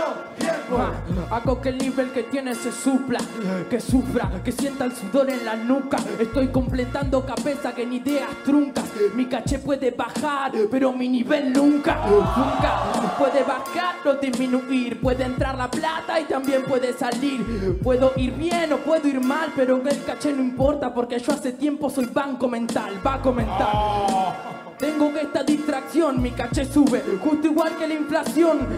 Hago que el nivel que tiene se supla, que sufra, que sienta el sudor en la nuca. Estoy completando cabeza que ni ideas truncas. Mi caché puede bajar, pero mi nivel nunca. Puede bajar o disminuir, puede entrar la plata y también puede salir. Puedo ir bien o puedo ir mal, pero el caché no importa porque yo hace tiempo soy banco mental. Tengo esta distracción, mi caché sube, justo igual que la inflación.